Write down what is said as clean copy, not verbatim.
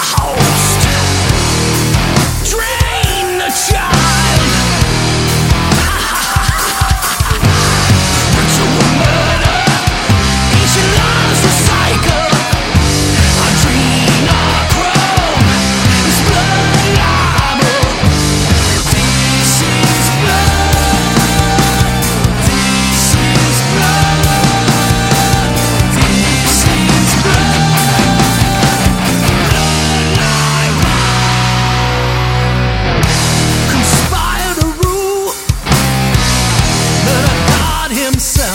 host. Drain the child. Ritual murder. Ancient laws recycle. Adrenochrome is blood libel. This is blood. This is blood. This is blood. Blood libel. Conspire to rule. Murder God himself.